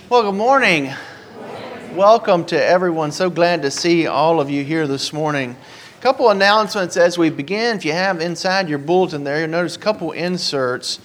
Well, good morning. Welcome to everyone. So glad to see all of you here this morning. A couple announcements as we begin. If you have inside your bulletin there, you'll notice a couple inserts.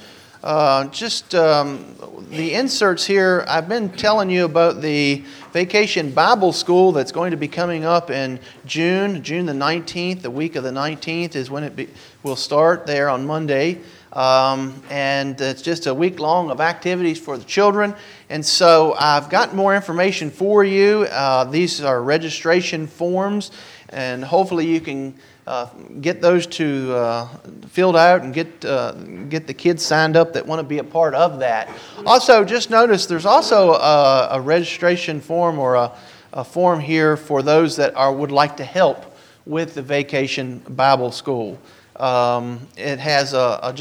The inserts here, I've been telling you about the Vacation Bible School that's going to be coming up in June the 19th. The week of the 19th is when it will start there on Monday. And it's just a week long of activities for the children. And so I've got more information for you. These are registration forms, and hopefully you can get those filled out and get the kids signed up that want to be a part of that. Also, just notice there's also a registration form or a form here for those that would like to help with the Vacation Bible School. It has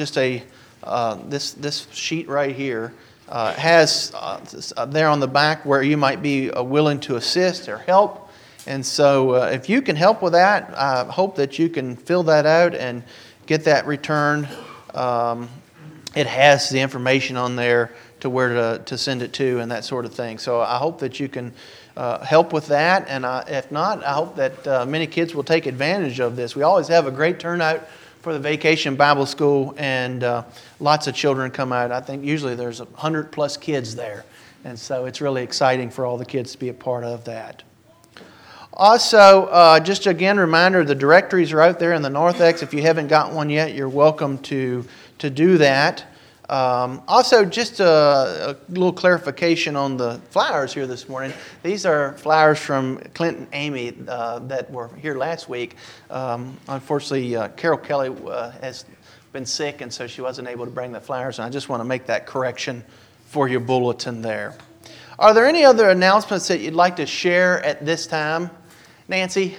this sheet right here has there on the back where you might be willing to assist or help. And so if you can help with that, I hope that you can fill that out and get that returned. It has the information on there to where to send it to and that sort of thing. So I hope that you can help with that. And if not, I hope that many kids will take advantage of this. We always have a great turnout for the Vacation Bible School, and lots of children come out. I think usually there's 100 plus kids there. And so it's really exciting for all the kids to be a part of that. Also, just again, reminder, the directories are out there in the narthex. If you haven't got one yet, you're welcome to do that. Also, just a little clarification on the flowers here this morning. These are flowers from Clint and Amy that were here last week. Unfortunately, Carol Kelly has been sick, and so she wasn't able to bring the flowers. And I just want to make that correction for your bulletin there. Are there any other announcements that you'd like to share at this time? Nancy?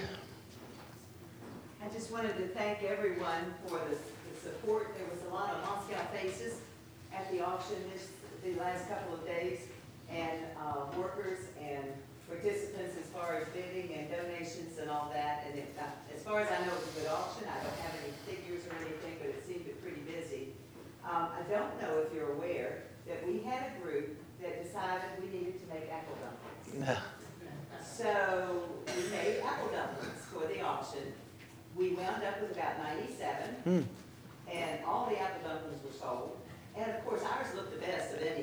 I just wanted to thank everyone for the support. There was a lot of Moscow faces at the auction the last couple of days, and workers and participants as far as bidding and donations and all that. And as far as I know, it was a good auction. I don't have any figures or anything, but it seemed pretty busy. I don't know if you're aware that we had a group that decided we needed to make apple dumplings. So we made apple dumplings for the auction. We wound up with about 97, and all the apple dumplings were sold. And of course, ours looked the best of any.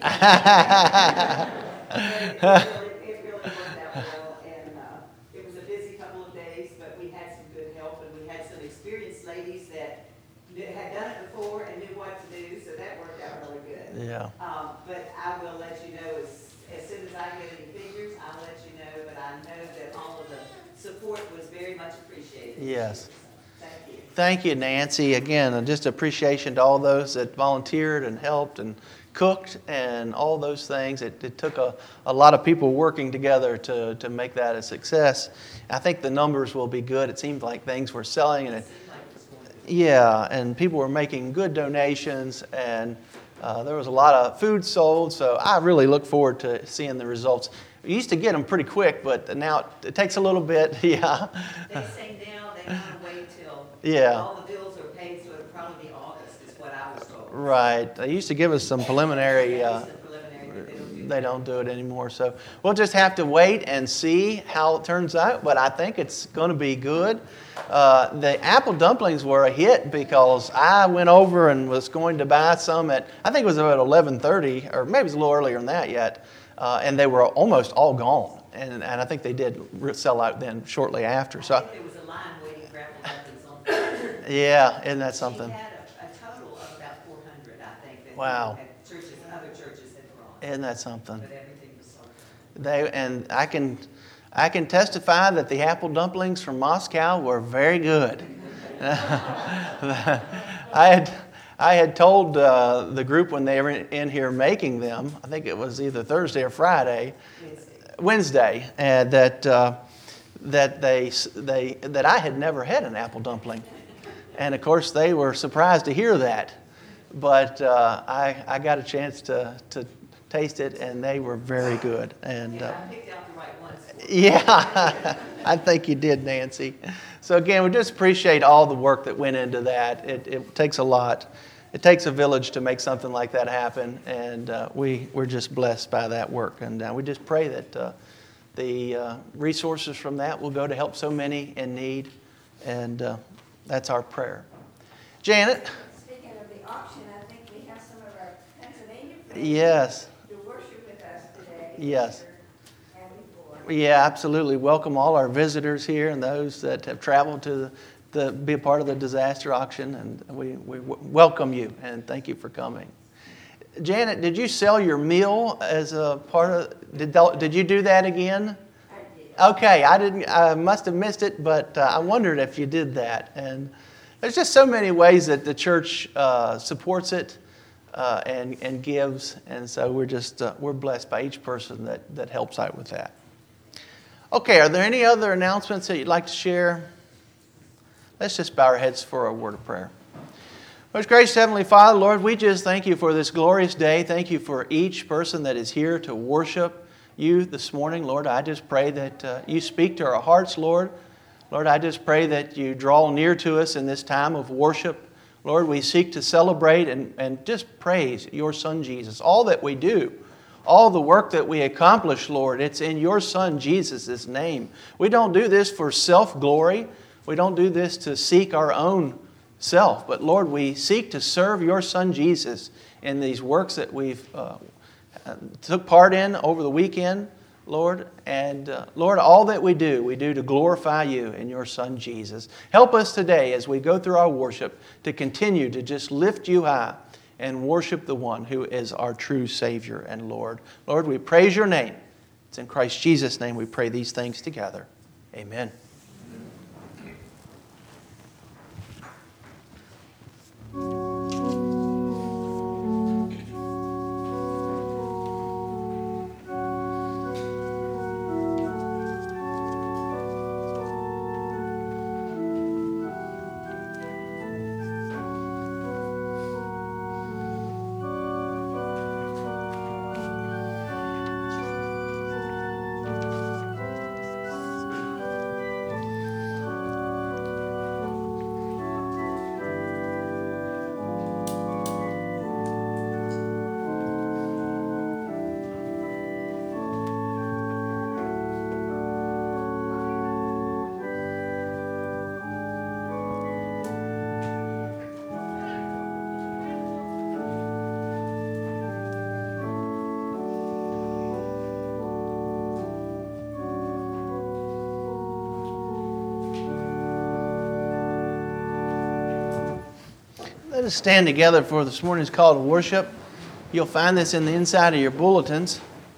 It really worked out well, and it was a busy couple of days, but we had some good help, and we had some experienced ladies that had done it before and knew what to do, so that worked out really good. Yeah. But I will let you know as soon as I get any figures, I'll let you know, but I know that all of the support was very much appreciated. Yes. Thank you. Thank you, Nancy. Again, just appreciation to all those that volunteered and helped and cooked and all those things. It took a lot of people working together to make that a success. I think the numbers will be good. It seemed like things were selling, and and people were making good donations, and there was a lot of food sold, so I really look forward to seeing the results. We used to get them pretty quick, but now it takes a little bit. Yeah. They say now they want to wait till all the bills are paid, so it'll probably be August is what I was told. Right. They used to give us some preliminary. They don't do it anymore. So we'll just have to wait and see how it turns out, but I think it's going to be good. The apple dumplings were a hit because I went over and was going to buy some I think it was about 11:30, or maybe it was a little earlier than that yet, and they were almost all gone. And I think they did sell out then shortly after. So I think there was a line waiting for apple dumplings on Thursday. Yeah, isn't that something? She had a total of about 400, I think, that Wow. churches and other churches had brought. Isn't that something? But everything was sold. And I can testify that the apple dumplings from Moscow were very good. I had told the group when they were in here making them, I think it was either Thursday or Friday, Wednesday, that I had never had an apple dumpling, and of course they were surprised to hear that. But I got a chance to taste it, and they were very good. And I picked out the right ones. Yeah, I think you did, Nancy. So again, we just appreciate all the work that went into that. It takes a lot. it takes a village to make something like that happen, and we're just blessed by that work. And we just pray that the resources from that will go to help so many in need, and that's our prayer. Janet? Speaking of the auction, I think we have some of our Pennsylvania friends Yes. to worship with us today. Yes. And before. Yeah, absolutely. Welcome all our visitors here and those that have traveled to be a part of the disaster auction, and we welcome you and thank you for coming. Janet, did you sell your meal as a part of? Did you do that again? I did. Okay, I must have missed it, but I wondered if you did that. And there's just so many ways that the church supports it and gives, and so we're blessed by each person that helps out with that. Okay, are there any other announcements that you'd like to share? Let's just bow our heads for a word of prayer. Most gracious Heavenly Father, Lord, we just thank you for this glorious day. Thank you for each person that is here to worship you this morning. Lord, I just pray that you speak to our hearts, Lord. Lord, I just pray that you draw near to us in this time of worship. Lord, we seek to celebrate and just praise your Son, Jesus. All that we do, all the work that we accomplish, Lord, it's in your Son, Jesus' name. We don't do this for self-glory. We don't do this to seek our own self. But, Lord, we seek to serve your Son, Jesus, in these works that we've took part in over the weekend, Lord. And, Lord, all that we do to glorify you in your Son, Jesus. Help us today as we go through our worship to continue to just lift you high and worship the one who is our true Savior and Lord. Lord, we praise your name. It's in Christ Jesus' name we pray these things together. Amen. Let us stand together for this morning's call to worship. You'll find this in the inside of your bulletins.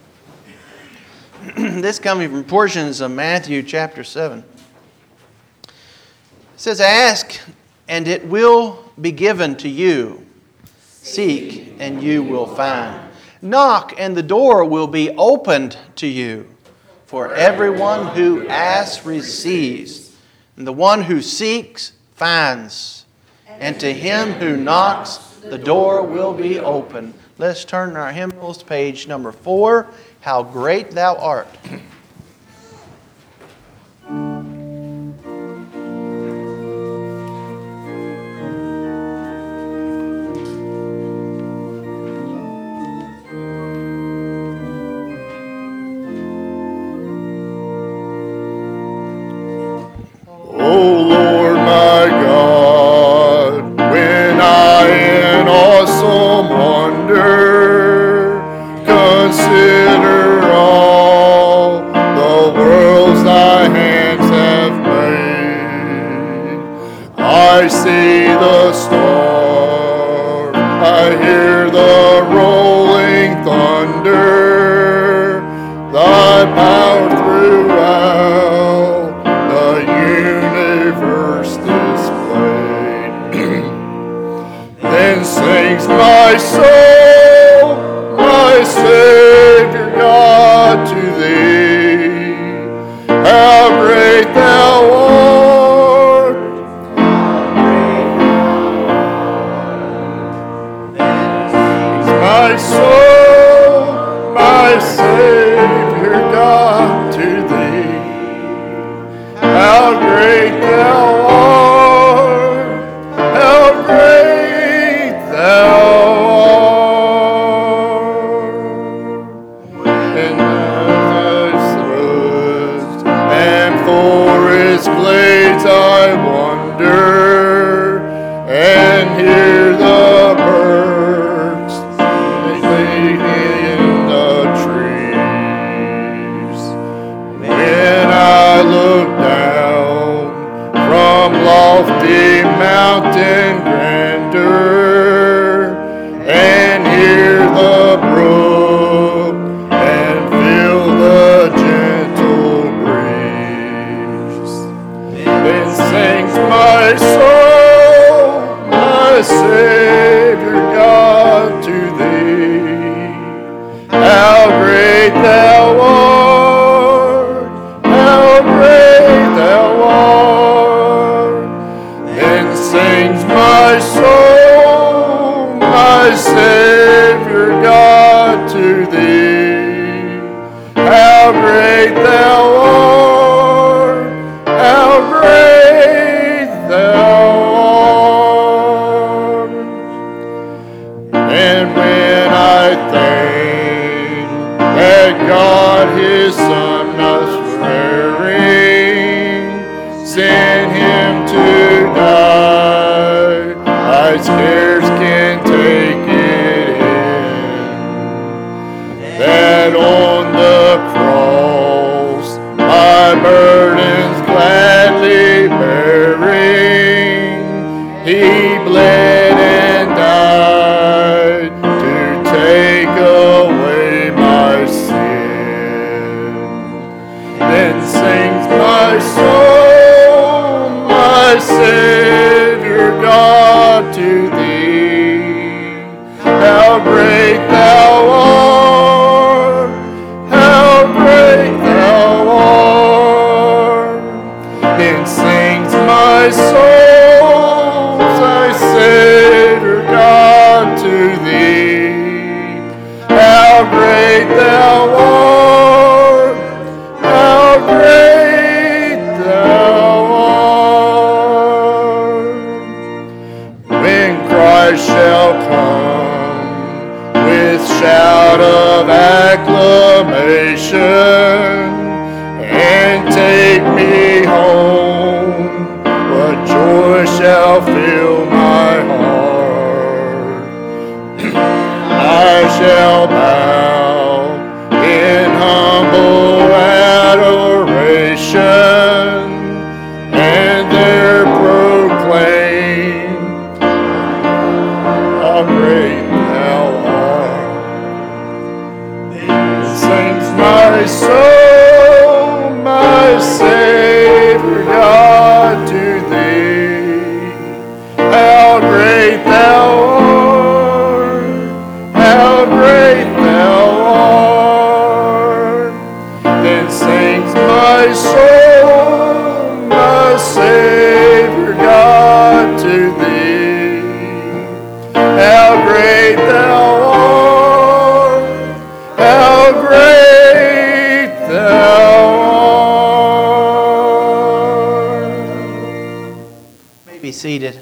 This coming from portions of Matthew chapter 7. It says, "Ask, and it will be given to you. Seek, and you will find. Knock, and the door will be opened to you. For everyone who asks receives, and the one who seeks finds. And to him who knocks, the door will be open." Let's turn our hymnals to page number 4, "How Great Thou Art." I see the storm, I hear the rolling thunder, thy power throughout the universe displayed. Then sings my soul, my Savior God, to thee, how great thou art. thou art, how great thou art. Then sings my soul, my Savior God, to thee. How great thou art, how great thou art. And when I think that God his Son us wearing sent him to die, I scarce can take it in, that on the cross my burdens gladly bearing, he bled and died to take away my sin. Then sings my soul, my Savior God, to thee. How great thou art, how great thou art. Then sings my soul, thy Savior God, to thee. How great thou art, how great thou art. When Christ shall come with shout of acclamation and take me home, what joy shall fill my heart. I shall bow in humble adoration and there proclaim how great thou art. Sings my soul, my Savior God, to thee. How great thou art, how great thou art. Then sings my soul, my Savior God, to thee. How great thou art, how great thou art. May be seated.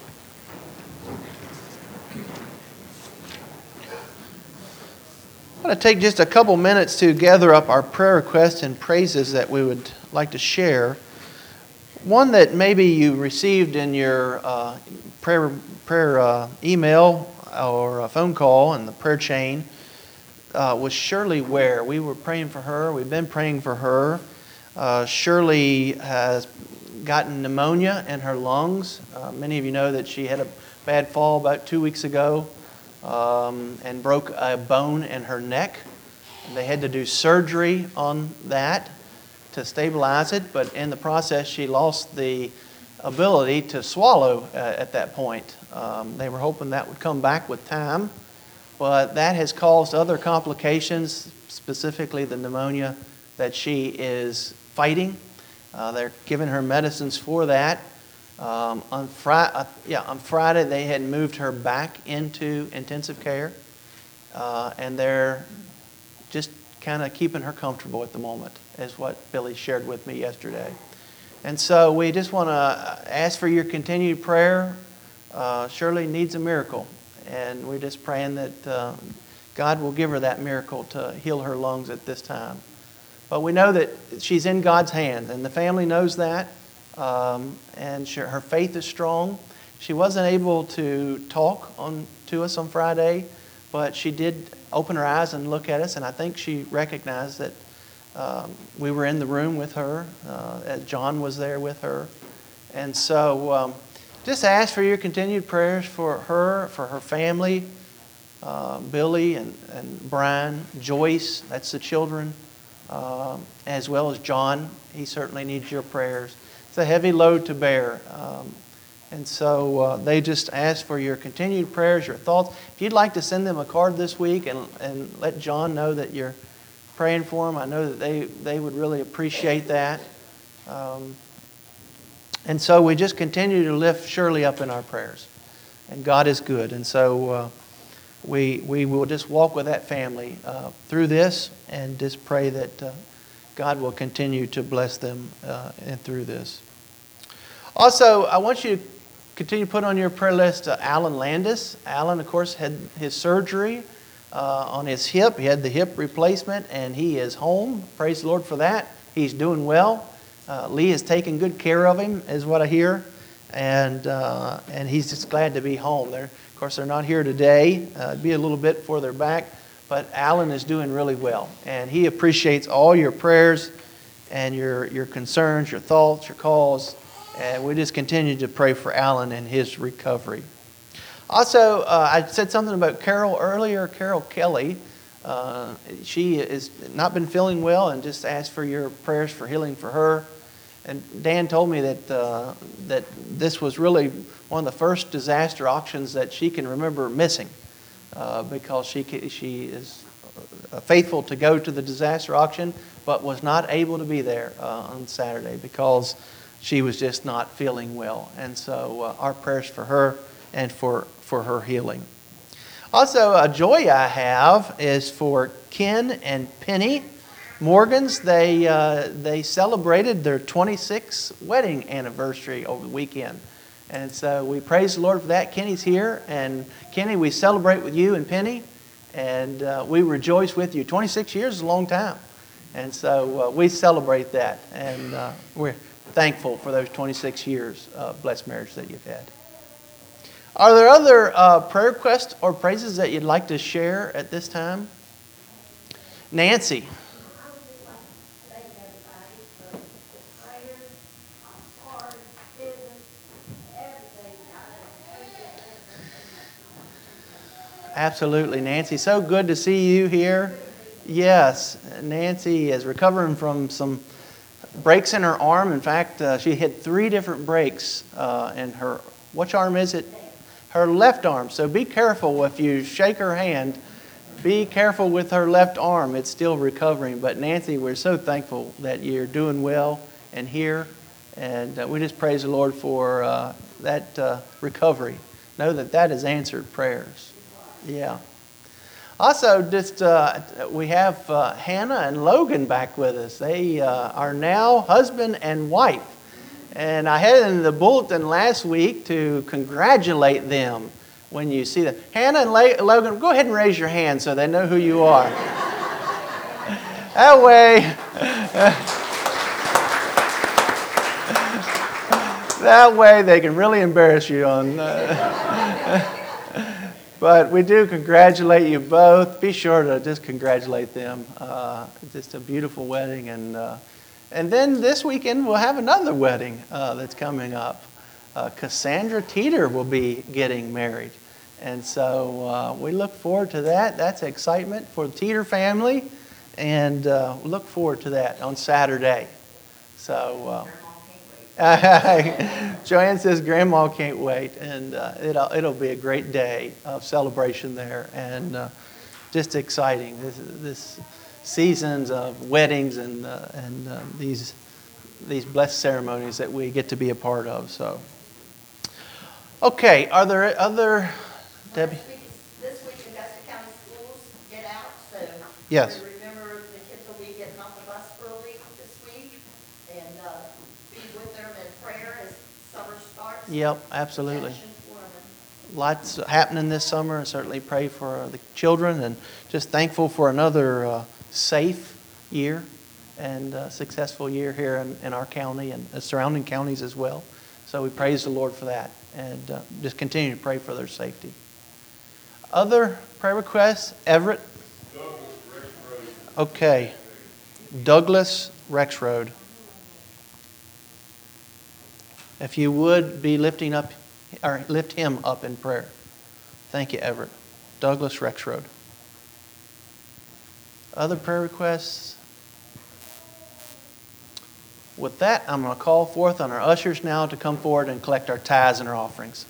I want to take just a couple minutes to gather up our prayer requests and praises that we would like to share. One that maybe you received in your prayer email or a phone call in the prayer chain was Shirley Ware. We were praying for her. We've been praying for her. Shirley has gotten pneumonia in her lungs. Many of you know that she had a bad fall about 2 weeks ago and broke a bone in her neck. They had to do surgery on that to stabilize it, but in the process she lost the ability to swallow at that point. They were hoping that would come back with time, but that has caused other complications, specifically the pneumonia that she is fighting. They're giving her medicines for that. On Friday they had moved her back into intensive care, and they're just kind of keeping her comfortable at the moment, is what Billy shared with me yesterday. And so we just want to ask for your continued prayer. Shirley needs a miracle, and we're just praying that God will give her that miracle to heal her lungs at this time. But we know that she's in God's hands, and the family knows that, and her faith is strong. She wasn't able to talk to us on Friday, but she did open her eyes and look at us, and I think she recognized that we were in the room with her, as John was there with her. And so just ask for your continued prayers for her family, Billy and Brian, Joyce, that's the children, as well as John. He certainly needs your prayers. It's a heavy load to bear. And so they just ask for your continued prayers, your thoughts. If you'd like to send them a card this week and let John know that you're praying for them. I know that they would really appreciate that. And so we just continue to lift Shirley up in our prayers. And God is good. And so we will just walk with that family through this and just pray that God will continue to bless them and through this. Also, I want you to continue to put on your prayer list Alan Landis. Alan, of course, had his surgery on his hip. He had the hip replacement, and he is home. Praise the Lord for that. He's doing well. Lee is taking good care of him, is what I hear, and he's just glad to be home. Of course, they're not here today. It'd be a little bit for their back, but Alan is doing really well, and he appreciates all your prayers and your concerns, your thoughts, your calls, and we just continue to pray for Alan and his recovery. Also, I said something about Carol earlier, Carol Kelly. She has not been feeling well and just asked for your prayers for healing for her. And Dan told me that this was really one of the first disaster auctions that she can remember missing because she is faithful to go to the disaster auction but was not able to be there on Saturday because she was just not feeling well. And so our prayers for her and for her healing. Also, a joy I have is for Ken and Penny Morgans. They celebrated their 26th wedding anniversary over the weekend. And so we praise the Lord for that. Kenny's here. And Kenny, we celebrate with you and Penny. And we rejoice with you. 26 years is a long time. And so we celebrate that. And we're thankful for those 26 years of blessed marriage that you've had. Are there other prayer requests or praises that you'd like to share at this time? Nancy. I would just like to thank everybody for the prayers, hard business, everything, God. Absolutely, Nancy. So good to see you here. Yes, Nancy is recovering from some breaks in her arm. In fact, she had 3 different breaks in her, which arm is it? Her left arm. So be careful if you shake her hand. Be careful with her left arm. It's still recovering. But Nancy, we're so thankful that you're doing well and here. And we just praise the Lord for that recovery. Know that that is answered prayers. Yeah. Also, just we have Hannah and Logan back with us. They are now husband and wife. And I had in the bulletin last week to congratulate them when you see them. Hannah and Logan, go ahead and raise your hand so they know who you are. That way, that way they can really embarrass you on. But we do congratulate you both. Be sure to just congratulate them. Just a beautiful wedding, and then this weekend we'll have another wedding that's coming up. Cassandra Teeter will be getting married. And so we look forward to that. That's excitement for the Teeter family. And look forward to that on Saturday. So Joanne says Grandma can't wait. And it'll be a great day of celebration there. And just exciting. This seasons of weddings and these blessed ceremonies that we get to be a part of. So, okay, are there other, Debbie? This week, Augusta County Schools get out, so Yes. remember the kids will be getting off the bus early this week, and be with them in prayer as summer starts. Yep, absolutely. Action for them. Lots happening this summer, and certainly pray for the children, and just thankful for another safe year and successful year here in our county and the surrounding counties as well. So we praise the Lord for that, and just continue to pray for their safety. Other prayer requests? Everett? Douglas Rex Road. Okay. Douglas Rex Road. If you would be lift him up in prayer. Thank you, Everett. Douglas Rex Road. Other prayer requests? With that, I'm going to call forth on our ushers now to come forward and collect our tithes and our offerings.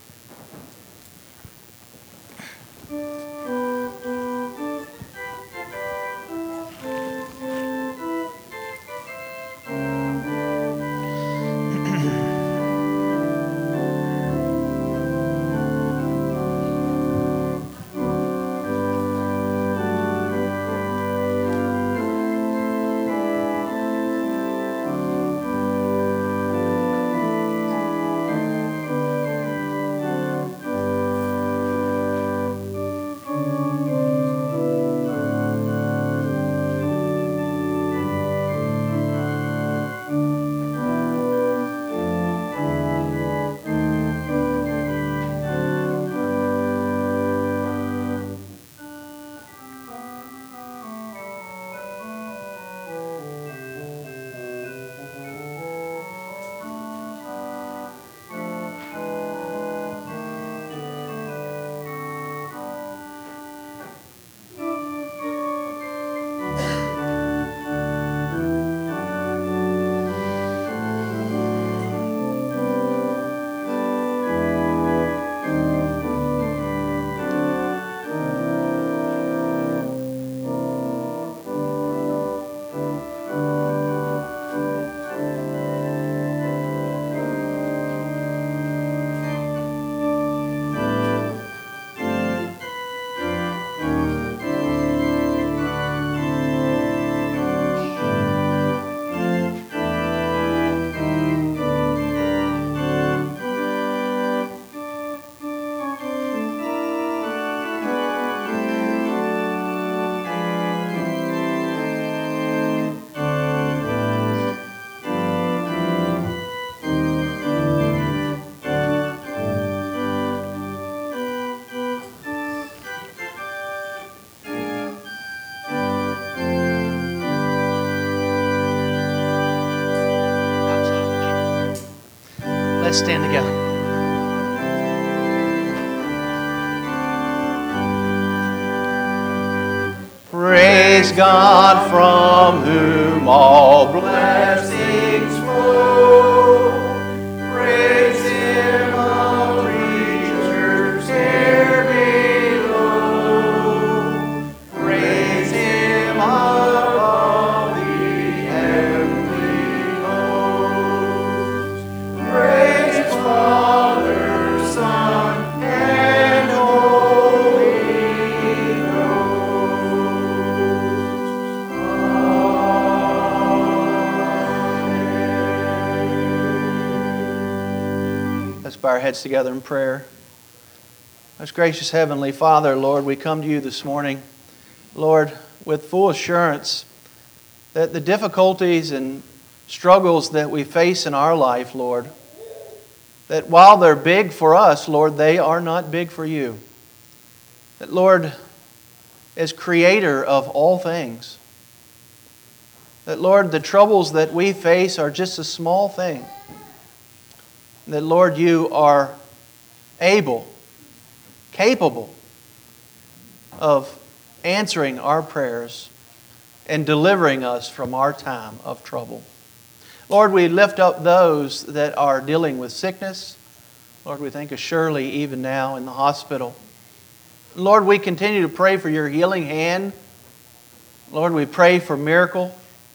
Let's stand together. Praise God from whom all blessings flow. Praise Him, all creatures here below. Praise Him above the heavenly hosts. Praise Father, Son, and Holy Ghost. Let's bow our heads together in prayer. Most gracious Heavenly Father, Lord, we come to you this morning, Lord, with full assurance that the difficulties and struggles that we face in our life, Lord, that while they're big for us, Lord, they are not big for you. That, Lord, as creator of all things, that, Lord, the troubles that we face are just a small thing. That, Lord, you are able, capable of answering our prayers and delivering us from our time of trouble. Lord, we lift up those that are dealing with sickness. Lord, we think of Shirley even now in the hospital. Lord, we continue to pray for your healing hand. Lord, we pray for miracle.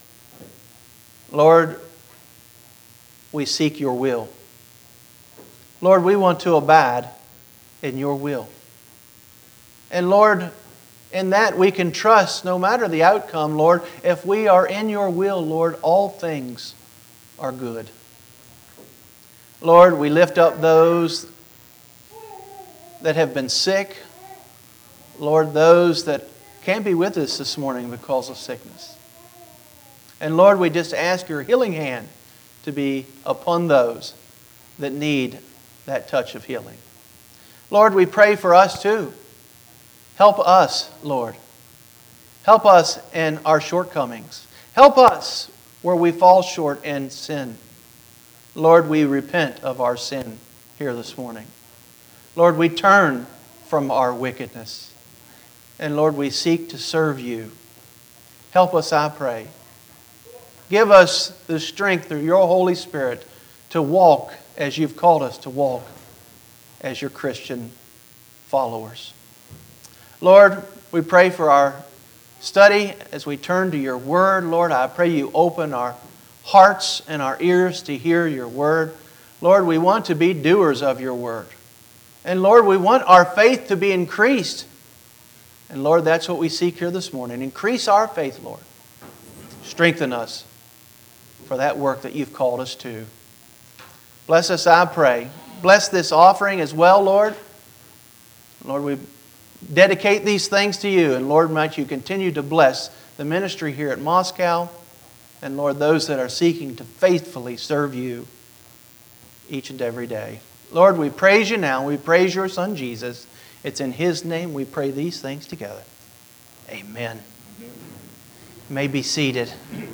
Lord, we seek your will. Lord, we want to abide in your will. And Lord, in that we can trust no matter the outcome, Lord, if we are in your will, Lord, all things are good. Lord, we lift up those that have been sick. Lord, those that can't be with us this morning because of sickness. And Lord, we just ask your healing hand to be upon those that need that touch of healing. Lord, we pray for us too. Help us, Lord. Help us in our shortcomings. Help us where we fall short in sin. Lord, we repent of our sin here this morning. Lord, we turn from our wickedness. And Lord, we seek to serve you. Help us, I pray. Give us the strength through your Holy Spirit to walk as you've called us to walk as your Christian followers. Lord, we pray for our study as we turn to your word. Lord, I pray you open our hearts and our ears to hear your word. Lord, we want to be doers of your word. And Lord, we want our faith to be increased. And Lord, that's what we seek here this morning. Increase our faith, Lord. Strengthen us for that work that you've called us to. Bless us, I pray. Bless this offering as well, Lord. Lord, we dedicate these things to you. And Lord, might you continue to bless the ministry here at Moscow. And Lord, those that are seeking to faithfully serve you each and every day. Lord, we praise you now. We praise your Son, Jesus. It's in his name we pray these things together. Amen. You may be seated.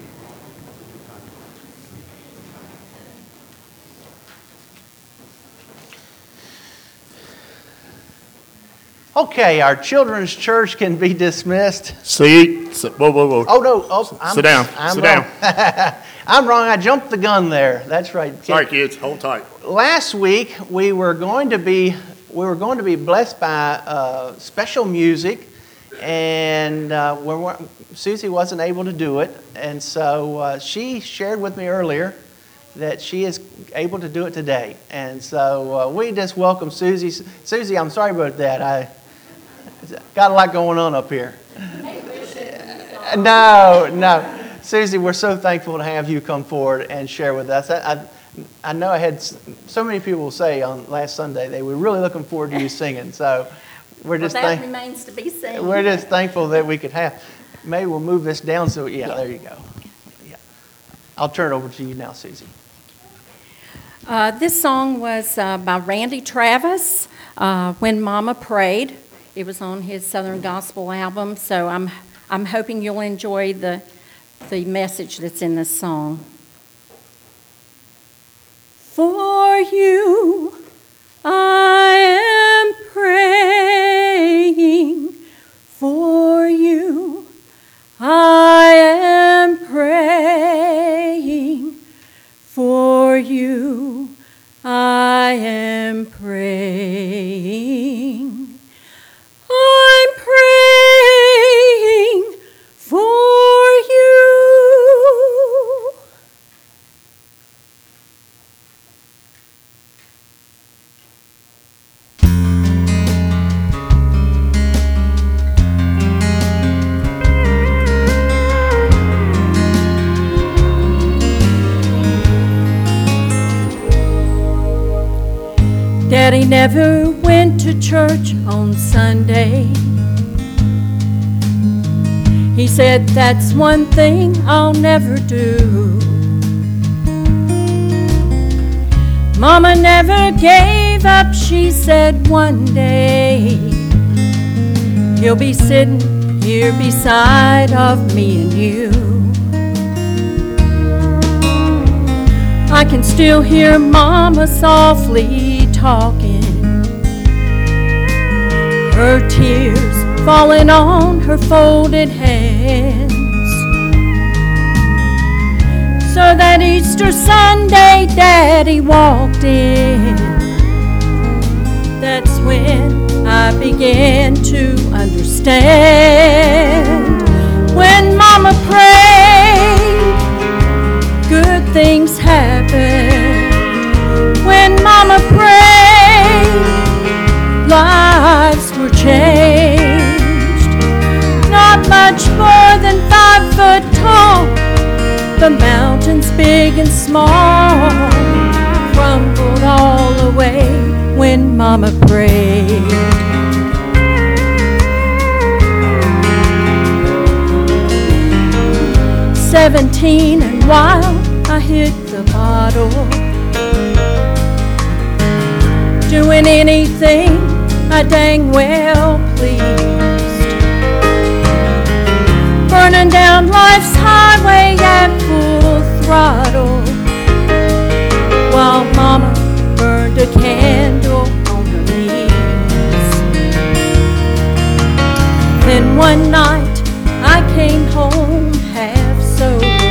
Okay, our children's church can be dismissed. Whoa. Oh, no. Oh, Sit down. Sit down. I'm wrong. I jumped the gun there. That's right. Sorry, kids. Hold tight. Last week, we were going to be blessed by special music, and Susie wasn't able to do it. And so she shared with me earlier that she is able to do it today. And so we just welcome Susie. Susie, I'm sorry about that. I got a lot going on up here. No. Susie, we're so thankful to have you come forward and share with us. I know I had so many people say on last Sunday they were really looking forward to you singing. So we're just that remains to be seen. We're just thankful that we could have. Maybe we'll move this down so there you go. Yeah, I'll turn it over to you now, Susie. This song was by Randy Travis, When Mama Prayed. It was on his Southern Gospel album, so I'm hoping you'll enjoy the message that's in this song. For you I am praying. For you I am praying. For you I am praying. I'm praying for you. Daddy never went to church on Sunday. He said, that's one thing I'll never do. Mama never gave up. She said one day he'll be sitting here beside of me and you. I can still hear Mama softly talking, her tears falling on her folded hands. So that Easter Sunday Daddy walked in. That's when I began to understand. When Mama prayed, good things happened. When Mama prayed, lives were changed. Not much more than 5 foot tall, the mountains big and small crumbled all away when Mama prayed. "17 and wild, I hit the bottle, doing anything I dang well pleased, burning down life's highway at full throttle, while Mama burned a candle on her knees. Then one night I came home half sober.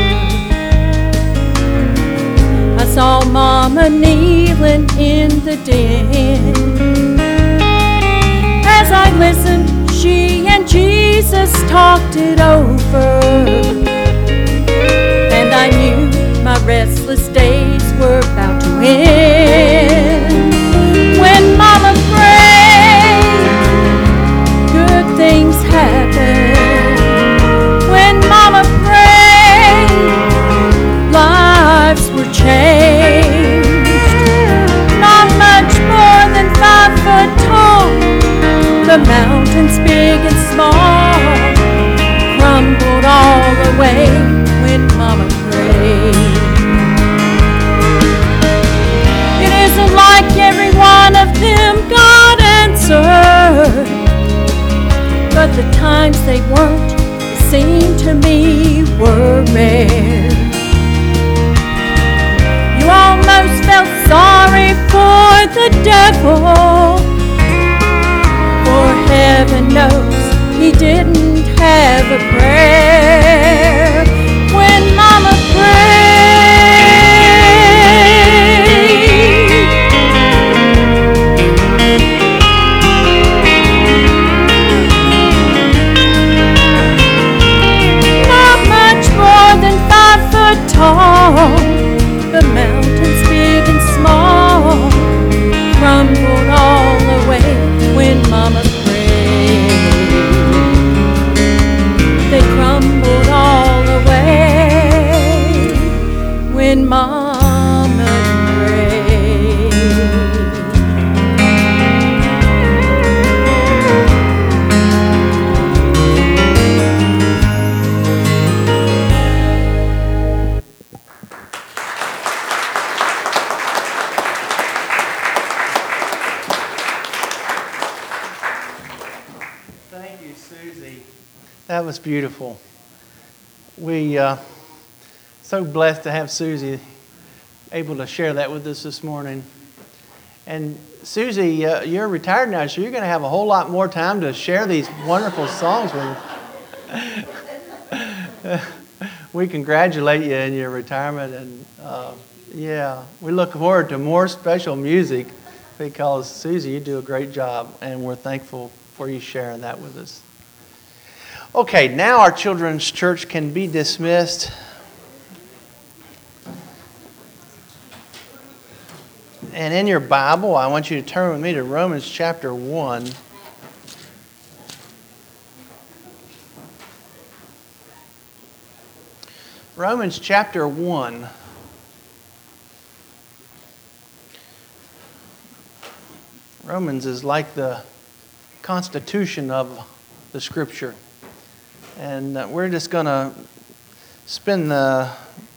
I saw Mama kneeling in the den. As I listened, she and Jesus talked it over, and I knew my restless days were about to end. When Mama prayed, good things happened. When Mama prayed, lives were changed. Not much more than 5 foot tall, the mountains big and small crumbled all away when Mama prayed. It isn't like every one of them God answered, but the times they weren't, it seemed to me, were rare. You almost felt sorry for the devil, for heaven knows he didn't have a prayer. When Mama prayed, not much more than 5 foot tall, the mountains big and small crumbled all away when Mama prayed. They crumbled all away when Mama prayed. Thank you, Susie. That was beautiful. We so blessed to have Susie able to share that with us this morning. And Susie, you're retired now, so you're going to have a whole lot more time to share these wonderful songs with us. We congratulate you in your retirement, and we look forward to more special music because, Susie, you do a great job, and we're thankful for you sharing that with us. Okay, now our children's church can be dismissed. And in your Bible, I want you to turn with me to Romans chapter 1. Romans chapter 1. Romans is like the constitution of the Scripture. And we're just going to spend I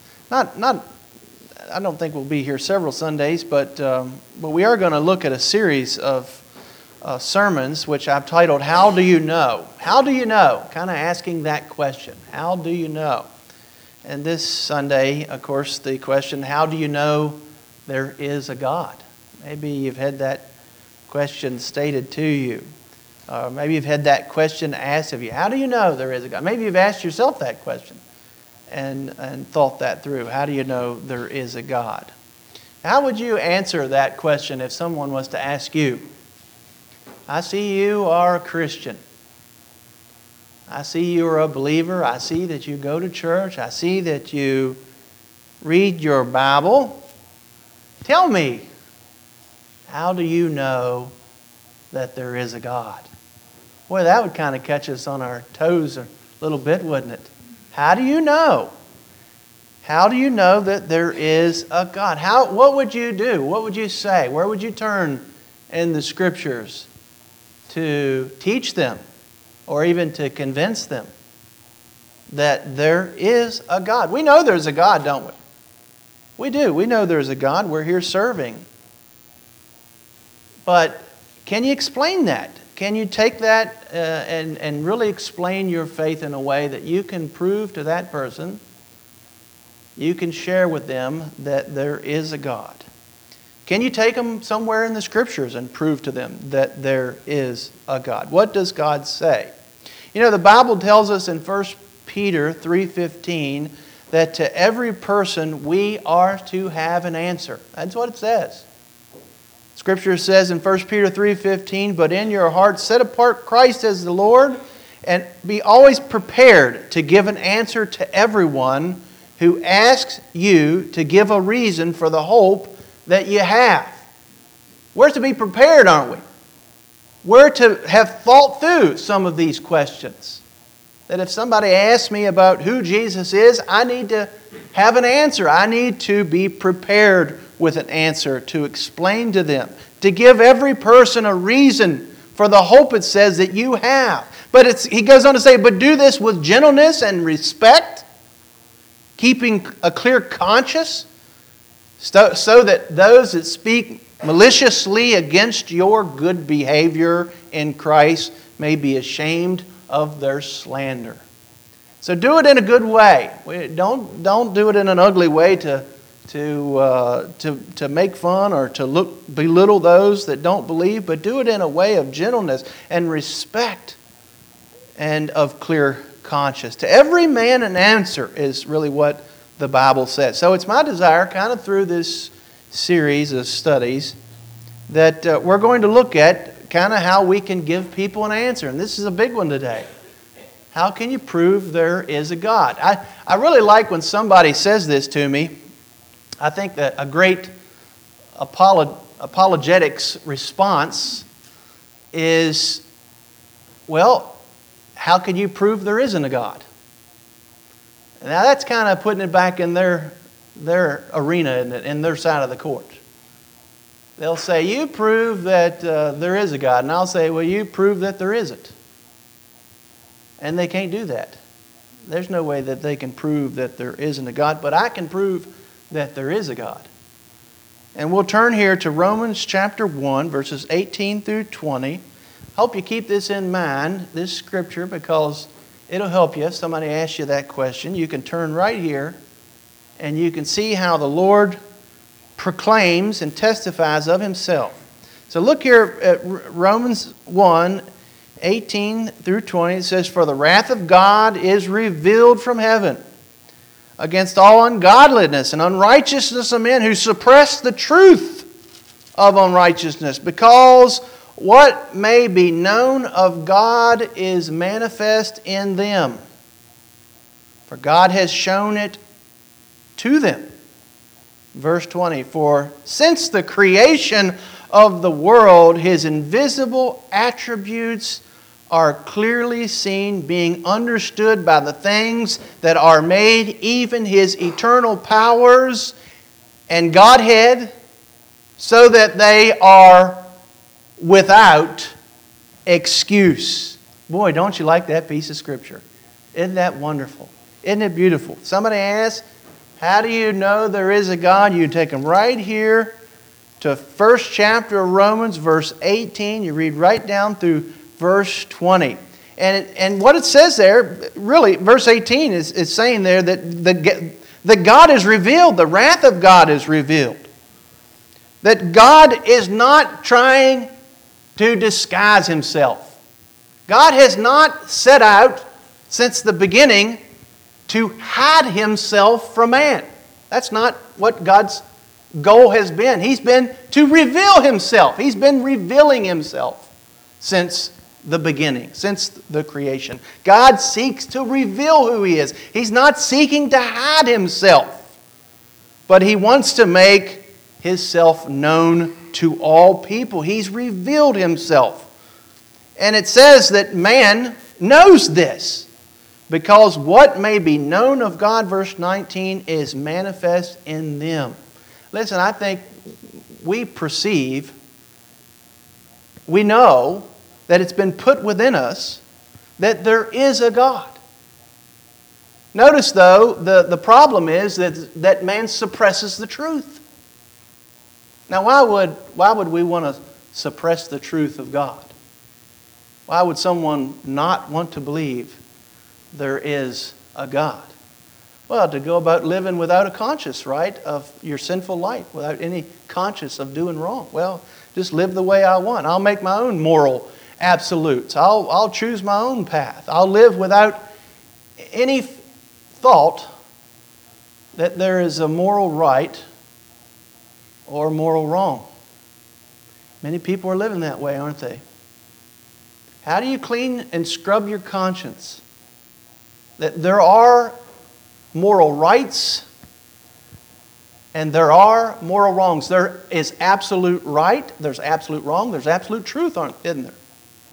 don't think we'll be here several Sundays, but we are going to look at a series of sermons which I've titled, How Do You Know? How do you know? Kind of asking that question. How do you know? And this Sunday, of course, the question, how do you know there is a God? Maybe you've had that question stated to you. Maybe you've had that question asked of you. How do you know there is a God? Maybe you've asked yourself that question and thought that through. How do you know there is a God? How would you answer that question if someone was to ask you? I see you are a Christian. I see you are a believer. I see that you go to church. I see that you read your Bible. Tell me, how do you know that there is a God? Boy, that would kind of catch us on our toes a little bit, wouldn't it? How do you know? How do you know that there is a God? What would you do? What would you say? Where would you turn in the Scriptures to teach them or even to convince them that there is a God? We know there's a God, don't we? We do. We know there's a God. We're here serving. But can you explain that? Can you take that and really explain your faith in a way that you can prove to that person, you can share with them that there is a God? Can you take them somewhere in the Scriptures and prove to them that there is a God? What does God say? You know, the Bible tells us in 1 Peter 3:15 that to every person we are to have an answer. That's what it says. Scripture says in 1 Peter 3:15, but in your hearts set apart Christ as the Lord, and be always prepared to give an answer to everyone who asks you to give a reason for the hope that you have. We're to be prepared, aren't we? We're to have thought through some of these questions. That if somebody asks me about who Jesus is, I need to have an answer. I need to be prepared with an answer to explain to them, to give every person a reason for the hope it says that you have. But he goes on to say, but do this with gentleness and respect, keeping a clear conscience, so that those that speak maliciously against your good behavior in Christ may be ashamed of their slander. So do it in a good way. Don't do it in an ugly way to make fun or to belittle those that don't believe, but do it in a way of gentleness and respect and of clear conscience. To every man an answer is really what the Bible says. So it's my desire, kind of through this series of studies, that we're going to look at kind of how we can give people an answer. And this is a big one today. How can you prove there is a God? I really like when somebody says this to me. I think that a great apologetics response is, well, how can you prove there isn't a God? Now that's kind of putting it back in their arena, in their side of the court. They'll say, you prove that there is a God. And I'll say, well, you prove that there isn't. And they can't do that. There's no way that they can prove that there isn't a God, but I can prove that there is a God. And we'll turn here to Romans chapter 1, verses 18 through 20. Hope you keep this in mind, this scripture, because it'll help you. If somebody asks you that question, you can turn right here and you can see how the Lord proclaims and testifies of Himself. So look here at Romans 1, 18 through 20. It says, "For the wrath of God is revealed from heaven against all ungodliness and unrighteousness of men who suppress the truth of unrighteousness, because what may be known of God is manifest in them. For God has shown it to them." Verse 20, "For since the creation of the world, His invisible attributes are clearly seen, being understood by the things that are made, even His eternal powers and Godhead, so that they are without excuse." Boy, don't you like that piece of Scripture? Isn't that wonderful? Isn't it beautiful? Somebody asks, how do you know there is a God? You take them right here to first chapter of Romans, verse 18. You read right down through verse 20. And what it says there, really, verse 18 is saying there that God is revealed, the wrath of God is revealed. That God is not trying to disguise Himself. God has not set out since the beginning to hide Himself from man. That's not what God's goal has been. He's been to reveal Himself. He's been revealing Himself since the beginning, since the creation. God seeks to reveal who He is. He's not seeking to hide Himself, but He wants to make Himself known to all people. He's revealed Himself. And it says that man knows this, because what may be known of God, verse 19, is manifest in them. Listen, I think we know that it's been put within us that there is a God. Notice, though, the problem is that man suppresses the truth. Now, why would we want to suppress the truth of God? Why would someone not want to believe there is a God? Well, to go about living without a conscience, right, of your sinful life, without any conscience of doing wrong. Well, just live the way I want. I'll make my own moral absolutes. I'll choose my own path. I'll live without any thought that there is a moral right or moral wrong. Many people are living that way, aren't they? How do you clean and scrub your conscience? That there are moral rights and there are moral wrongs. There is absolute right, there's absolute wrong, there's absolute truth, isn't there?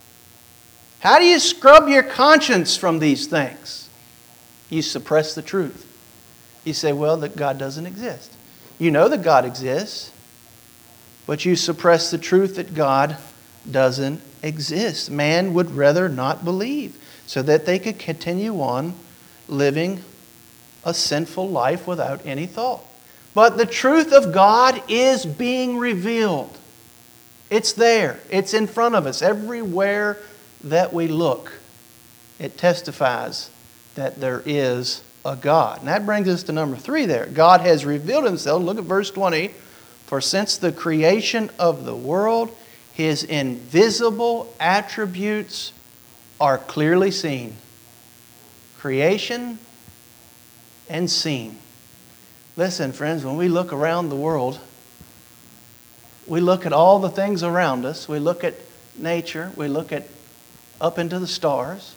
How do you scrub your conscience from these things? You suppress the truth. You say, well, that God doesn't exist. You know that God exists, but you suppress the truth that God doesn't exist. Man would rather not believe so that they could continue on living a sinful life without any thought. But the truth of God is being revealed. It's there. It's in front of us. Everywhere that we look, it testifies that there is a God. And that brings us to number 3 there. God has revealed Himself. Look at verse 20. For since the creation of the world, His invisible attributes are clearly seen. Creation and seen. Listen, friends, when we look around the world, we look at all the things around us. We look at nature. We look at up into the stars.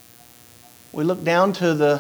We look down to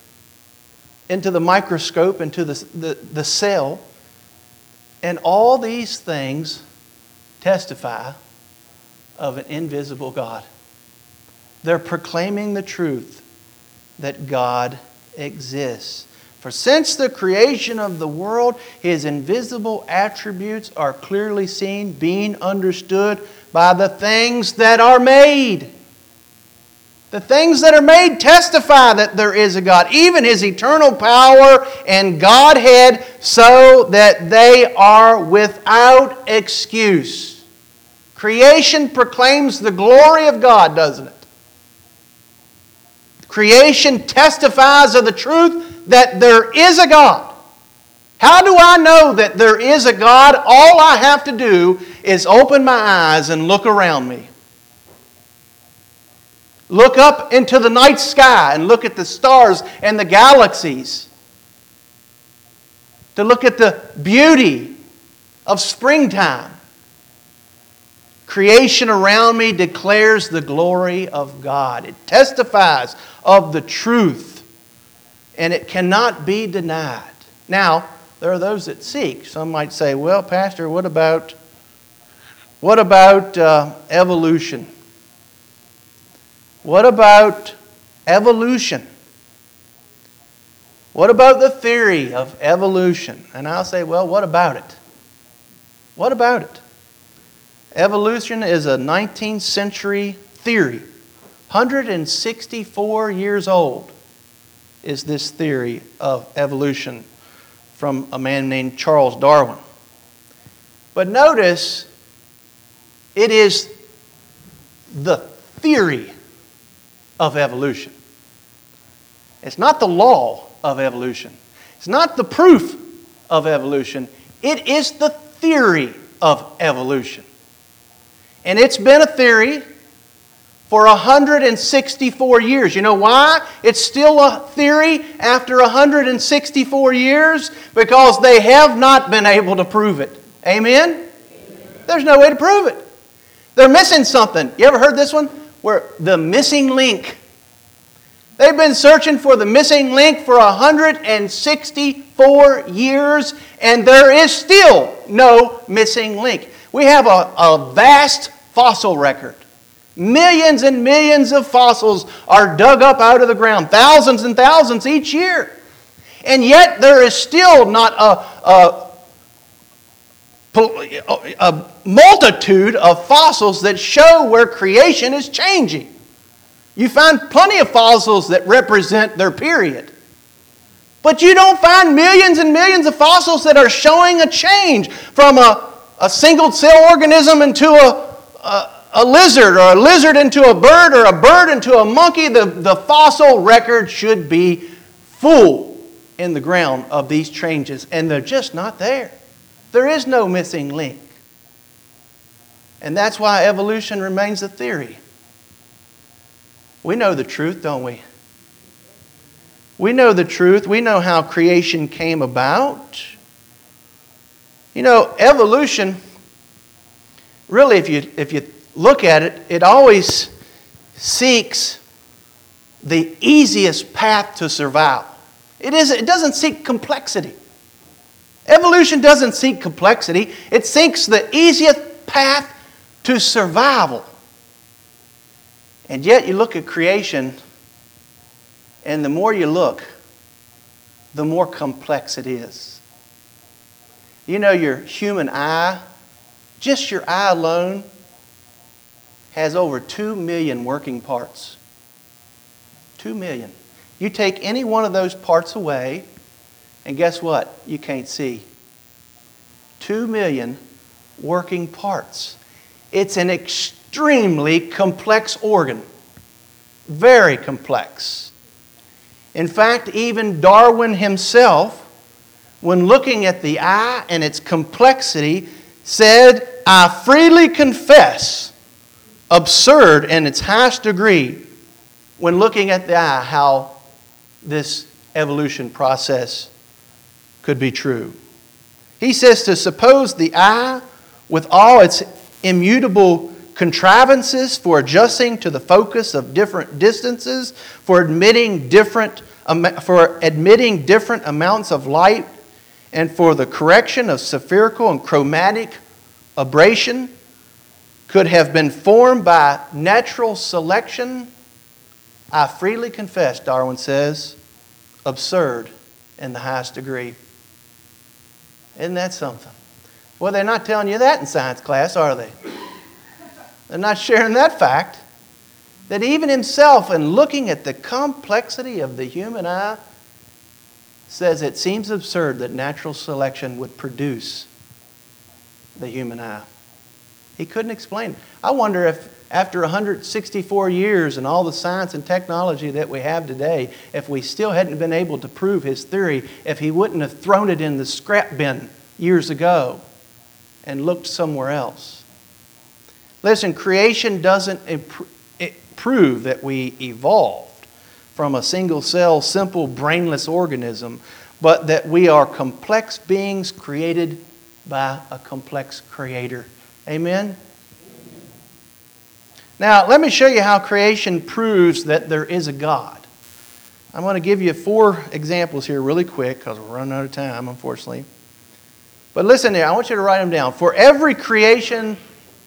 into the microscope, into the cell. And all these things testify of an invisible God. They're proclaiming the truth that God exists. For since the creation of the world, His invisible attributes are clearly seen, being understood by the things that are made. The things that are made testify that there is a God, even His eternal power and Godhead, so that they are without excuse. Creation proclaims the glory of God, doesn't it? Creation testifies of the truth that there is a God. How do I know that there is a God? All I have to do is open my eyes and look around me. Look up into the night sky and look at the stars and the galaxies. To look at the beauty of springtime. Creation around me declares the glory of God. It testifies of the truth, and it cannot be denied. Now, there are those that seek. Some might say, well, Pastor, what about evolution? What about evolution? What about the theory of evolution? And I'll say, well, what about it? What about it? Evolution is a 19th century theory. 164 years old is this theory of evolution from a man named Charles Darwin. But notice, it is the theory of evolution. It's not the law of evolution. It's not the proof of evolution. It is the theory of evolution. And it's been a theory for 164 years. You know why it's still a theory after 164 years? Because they have not been able to prove it. Amen? Amen. There's no way to prove it. They're missing something. You ever heard this one? Where the missing link. They've been searching for the missing link for 164 years, and there is still no missing link. We have a vast fossil record. Millions and millions of fossils are dug up out of the ground, thousands and thousands each year. And yet there is still not a multitude of fossils that show where creation is changing. You find plenty of fossils that represent their period. But you don't find millions and millions of fossils that are showing a change from a single-cell organism into a lizard, or a lizard into a bird, or a bird into a monkey. The fossil record should be full in the ground of these changes, and they're just not there. There is no missing link. And that's why evolution remains a theory. We know the truth, don't we? We know the truth. We know how creation came about. You know, evolution, really, if you look at it, it always seeks the easiest path to survival. It doesn't seek complexity. Evolution doesn't seek complexity. It seeks the easiest path to survival. And yet you look at creation, and the more you look, the more complex it is. You know, your human eye, just your eye alone, has over 2 million working parts. 2 million. You take any one of those parts away, and guess what? You can't see. 2 million working parts. It's an extremely complex organ. Very complex. In fact, even Darwin himself, when looking at the eye and its complexity, said, "I freely confess, absurd in its highest degree," when looking at the eye, how this evolution process could be true. He says to suppose the eye, with all its immutable contrivances for adjusting to the focus of different distances, for admitting different amounts of light, and for the correction of spherical and chromatic aberration, could have been formed by natural selection. I freely confess, Darwin says, absurd in the highest degree. Isn't that something? Well, they're not telling you that in science class, are they? They're not sharing that fact. That even himself, in looking at the complexity of the human eye, says it seems absurd that natural selection would produce the human eye. He couldn't explain it. I wonder if after 164 years and all the science and technology that we have today, if we still hadn't been able to prove his theory, if he wouldn't have thrown it in the scrap bin years ago and looked somewhere else. Listen, creation doesn't prove that we evolved from a single-cell, simple, brainless organism, but that we are complex beings created by a complex creator. Amen? Now, let me show you how creation proves that there is a God. I'm going to give you 4 examples here really quick because we're running out of time, unfortunately. But listen here, I want you to write them down. For every creation,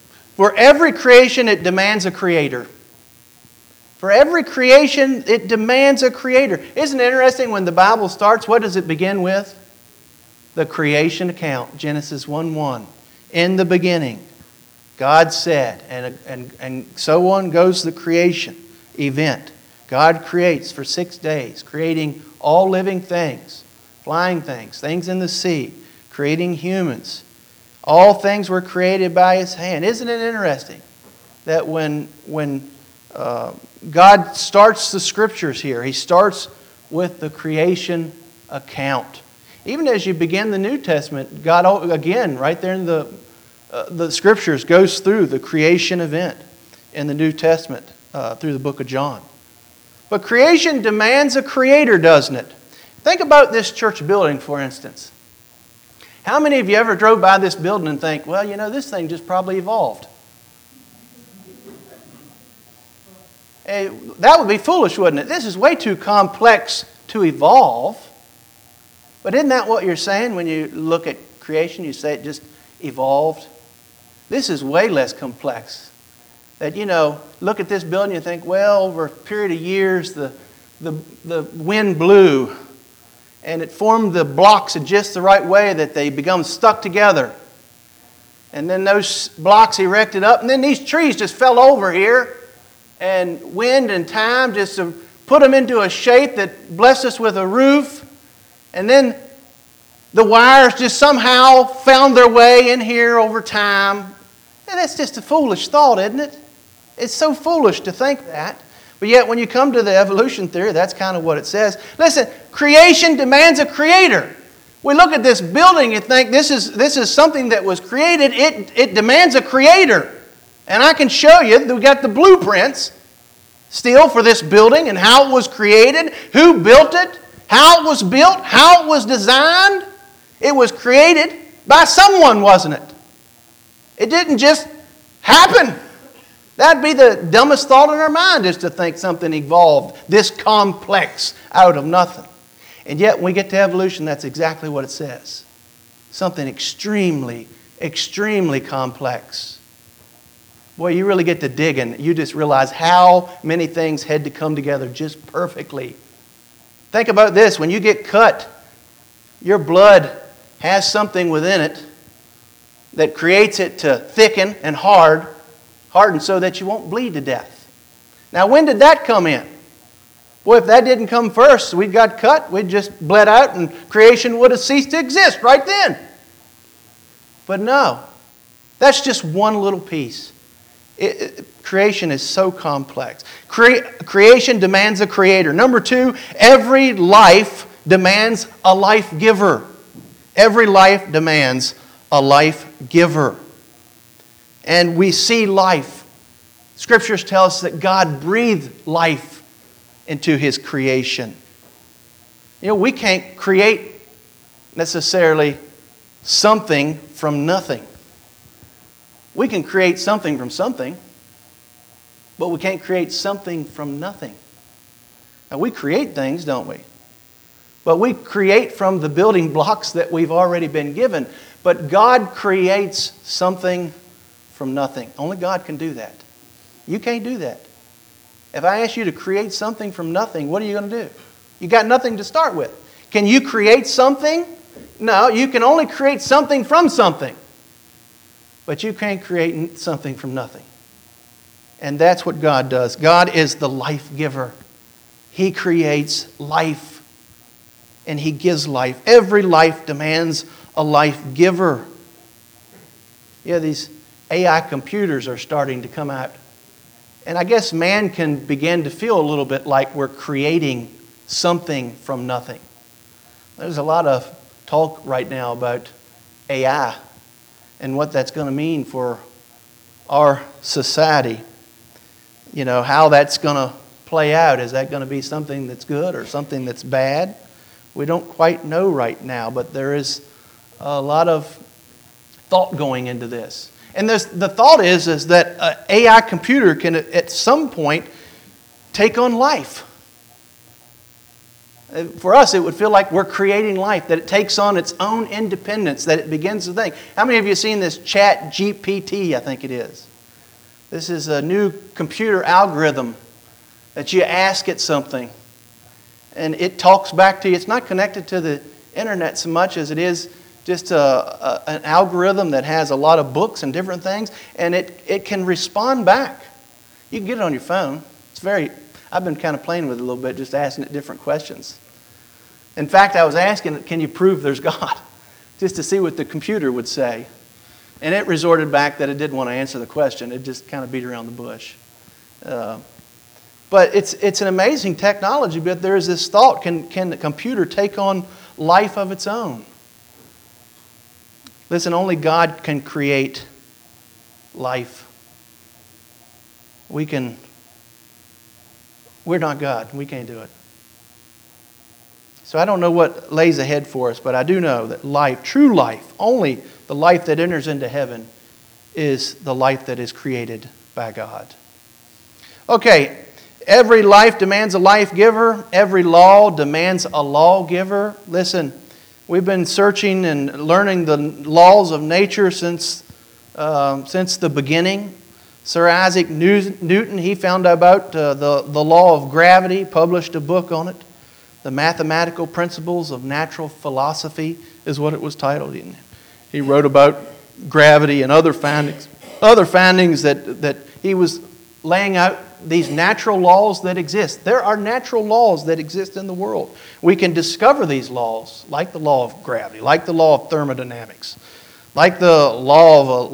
it demands a creator. For every creation, it demands a creator. Isn't it interesting when the Bible starts, what does it begin with? The creation account, Genesis 1:1. In the beginning, God said, and so on goes the creation event. God creates for 6 days, creating all living things, flying things, things in the sea, creating humans. All things were created by His hand. Isn't it interesting that when God starts the Scriptures here, He starts with the creation account. Even as you begin the New Testament, God, again, right there in the Scriptures, goes through the creation event in the New Testament through the book of John. But creation demands a creator, doesn't it? Think about this church building, for instance. How many of you ever drove by this building and think, well, you know, this thing just probably evolved? Hey, that would be foolish, wouldn't it? This is way too complex to evolve. But isn't that what you're saying when you look at creation? You say it just evolved. This is way less complex. That, you know, look at this building and think, well, over a period of years, the wind blew and it formed the blocks in just the right way that they become stuck together. And then those blocks erected up, and then these trees just fell over here, and wind and time just put them into a shape that blessed us with a roof. And then the wires just somehow found their way in here over time. And that's just a foolish thought, isn't it? It's so foolish to think that. But yet when you come to the evolution theory, that's kind of what it says. Listen, creation demands a creator. We look at this building and think this is something that was created. It demands a creator. And I can show you, we got the blueprints still for this building and how it was created, who built it, how it was built, how it was designed. It was created by someone, wasn't it? It didn't just happen. That'd be the dumbest thought in our mind, is to think something evolved this complex out of nothing. And yet when we get to evolution, that's exactly what it says. Something extremely, extremely complex. Boy, you really get to digging. You just realize how many things had to come together just perfectly. Think about this. When you get cut, your blood has something within it that creates it to thicken and harden so that you won't bleed to death. Now, when did that come in? Boy, if that didn't come first, we'd got cut, we'd just bled out, and creation would have ceased to exist right then. But no, that's just one little piece. Creation is so complex. Creation demands a creator. Number 2, every life demands a life giver. Every life demands a life giver. And we see life. Scriptures tell us that God breathed life into His creation. You know, we can't create necessarily something from nothing. We can create something from something, but we can't create something from nothing. Now, we create things, don't we? But we create from the building blocks that we've already been given. But God creates something from nothing. Only God can do that. You can't do that. If I ask you to create something from nothing, what are you going to do? You got nothing to start with. Can you create something? No, you can only create something from something. But you can't create something from nothing. And that's what God does. God is the life giver. He creates life. And He gives life. Every life demands a life giver. Yeah, these AI computers are starting to come out And I guess man can begin to feel a little bit like we're creating something from nothing. There's a lot of talk right now about AI and what that's going to mean for our society. You know, how that's going to play out. Is that going to be something that's good or something that's bad? We don't quite know right now, but there is a lot of thought going into this. And the thought is that an AI computer can at some point take on life. For us, it would feel like we're creating life, that it takes on its own independence, that it begins to think. How many of you have seen this ChatGPT, I think it is? This is a new computer algorithm that you ask it something, and it talks back to you. It's not connected to the internet so much as it is just an algorithm that has a lot of books and different things, and it can respond back. You can get it on your phone. I've been kind of playing with it a little bit, just asking it different questions. In fact, I was asking it, can you prove there's God? Just to see what the computer would say. And it resorted back that it didn't want to answer the question. It just kind of beat around the bush. But it's an amazing technology, but there is this thought, can the computer take on life of its own? Listen, only God can create life. We're not God. We can't do it. So I don't know what lays ahead for us, but I do know that life, true life, only the life that enters into heaven is the life that is created by God. Okay, every life demands a life giver. Every law demands a lawgiver. Listen, we've been searching and learning the laws of nature since the beginning. Sir Isaac Newton, he found out about the law of gravity, published a book on it. The Mathematical Principles of Natural Philosophy is what it was titled. He wrote about gravity and other findings that he was laying out these natural laws that exist. There are natural laws that exist in the world. We can discover these laws, like the law of gravity, like the law of thermodynamics, like the law of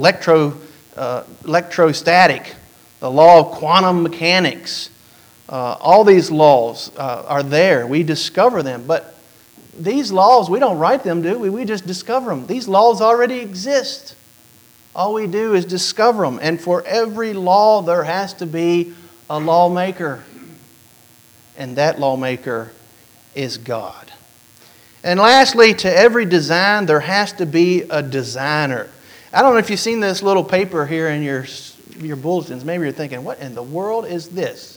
electrostatic, the law of quantum mechanics. All these laws are there. We discover them. But these laws, we don't write them, do we? We just discover them. These laws already exist. All we do is discover them. And for every law, there has to be a lawmaker. And that lawmaker is God. And lastly, to every design, there has to be a designer. I don't know if you've seen this little paper here in your bulletins. Maybe you're thinking, what in the world is this?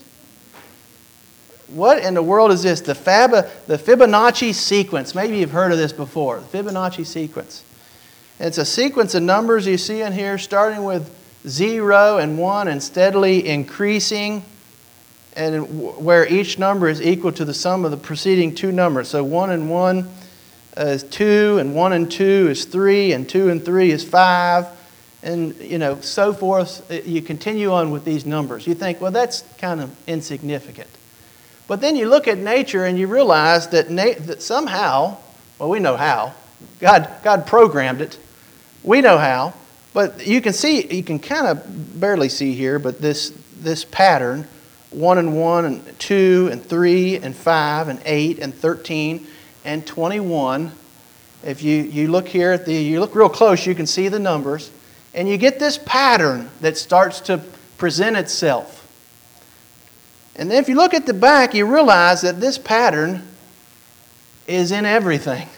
What in the world is this? The Fibonacci sequence. Maybe you've heard of this before. The Fibonacci sequence. It's a sequence of numbers you see in here, starting with 0 and 1 and steadily increasing, and where each number is equal to the sum of the preceding two numbers. So 1 and 1 is 2, and 1 and 2 is 3, and 2 and 3 is 5, and so forth. You continue on with these numbers. You think, well, that's kind of insignificant. But then you look at nature and you realize that somehow, well, we know how. God programmed it. We know how. But you can kind of barely see here, but this pattern, 1 and 1 and 2 and 3 and 5 and 8 and 13 and 21. If you look here you look real close, you can see the numbers, and you get this pattern that starts to present itself. And then if you look at the back, you realize that this pattern is in everything.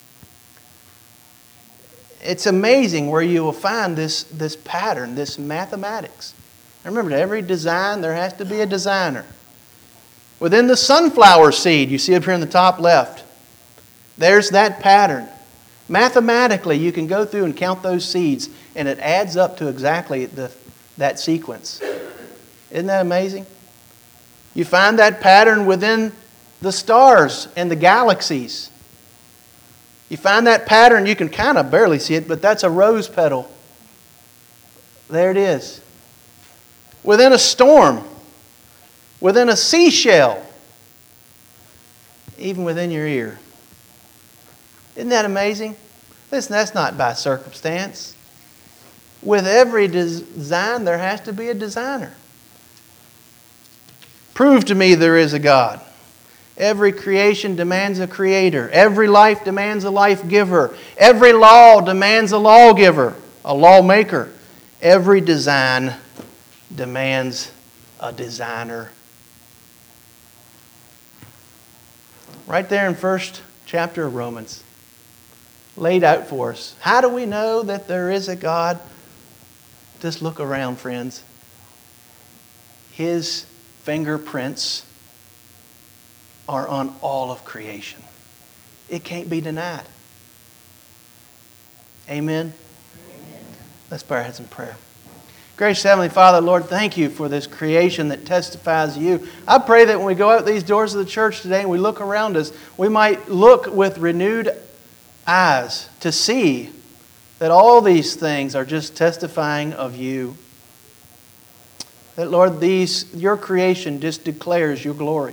It's amazing where you will find this pattern, this mathematics. And remember, to every design, there has to be a designer. Within the sunflower seed, you see up here in the top left, there's that pattern. Mathematically, you can go through and count those seeds, and it adds up to exactly that sequence. Isn't that amazing? You find that pattern within the stars and the galaxies. You find that pattern, you can kind of barely see it, but that's a rose petal. There it is. Within a storm, within a seashell, even within your ear. Isn't that amazing? Listen, that's not by circumstance. With every design, there has to be a designer. Prove to me there is a God. Every creation demands a creator. Every life demands a life giver. Every law demands a lawgiver, a lawmaker. Every design demands a designer. Right there in first chapter of Romans, laid out for us. How do we know that there is a God? Just look around, friends. His fingerprints are on all of creation. It can't be denied. Amen? Amen. Let's bow our heads in prayer. Gracious Heavenly Father, Lord, thank you for this creation that testifies to you. I pray that when we go out these doors of the church today and we look around us, we might look with renewed eyes to see that all these things are just testifying of you. That, Lord, your creation just declares your glory,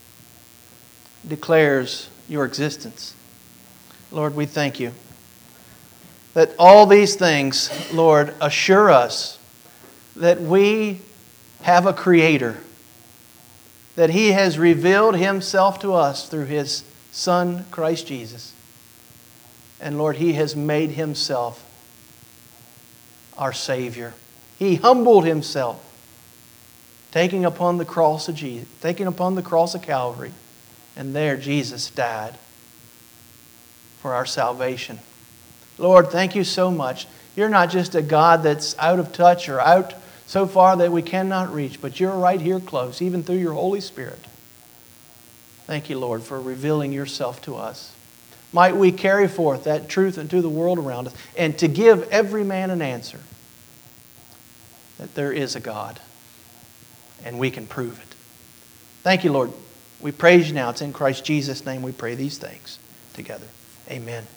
declares your existence. Lord, we thank you that all these things, Lord, assure us that we have a Creator, that He has revealed Himself to us through His Son, Christ Jesus. And Lord, He has made Himself our Savior. He humbled Himself, taking upon the cross of Calvary. And there Jesus died for our salvation. Lord, thank you so much. You're not just a God that's out of touch or out so far that we cannot reach, but you're right here close, even through your Holy Spirit. Thank you, Lord, for revealing yourself to us. Might we carry forth that truth into the world around us and to give every man an answer that there is a God and we can prove it. Thank you, Lord. We praise you now. It's in Christ Jesus' name we pray these things together. Amen.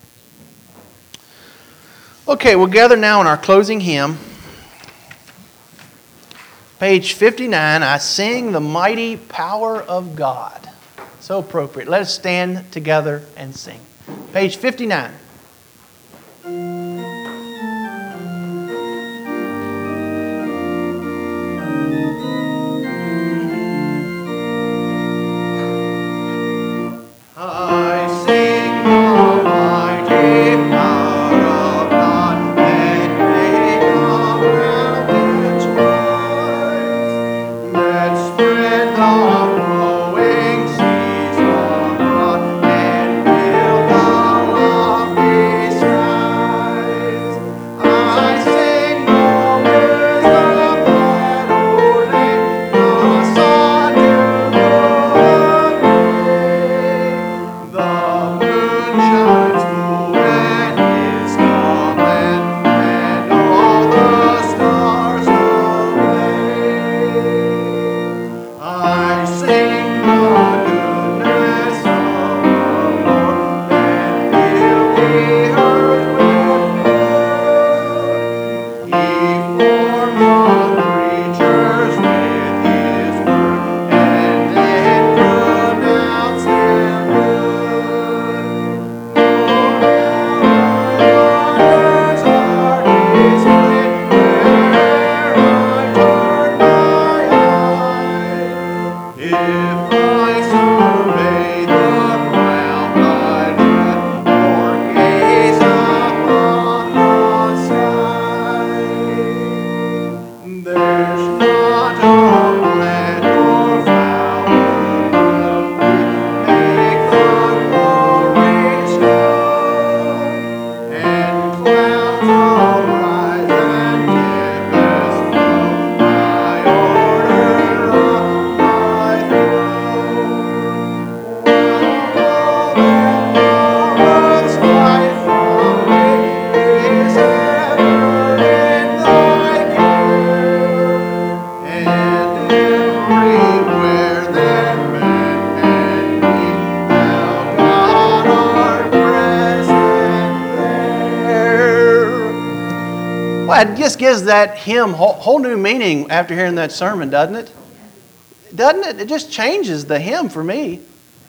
Okay, we'll gather now in our closing hymn. Page 59, I Sing the Mighty Power of God. So appropriate. Let us stand together and sing. Page 59. It just gives that hymn whole new meaning after hearing that sermon, doesn't it? Doesn't it? It just changes the hymn for me.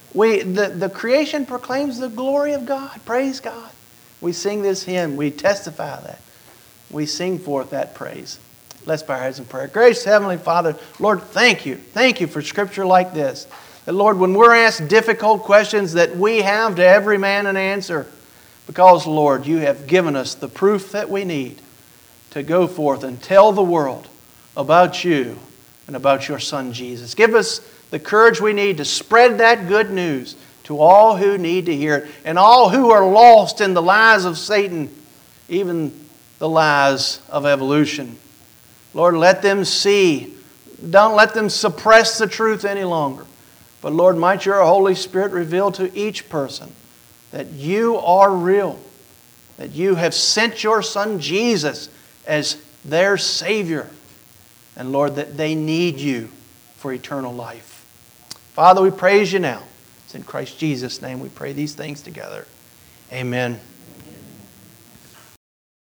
The creation proclaims the glory of God. Praise God. We sing this hymn. We testify that. We sing forth that praise. Let's bow our heads in prayer. Gracious Heavenly Father, Lord, thank you. Thank you for Scripture like this. That, Lord, when we're asked difficult questions, that we have to every man an answer. Because, Lord, you have given us the proof that we need to go forth and tell the world about you and about your Son, Jesus. Give us the courage we need to spread that good news to all who need to hear it and all who are lost in the lies of Satan, even the lies of evolution. Lord, let them see. Don't let them suppress the truth any longer. But Lord, might your Holy Spirit reveal to each person that you are real, that you have sent your Son Jesus as their Savior, and Lord, that they need you for eternal life. Father, we praise you now. It's in Christ Jesus' name we pray these things together. Amen.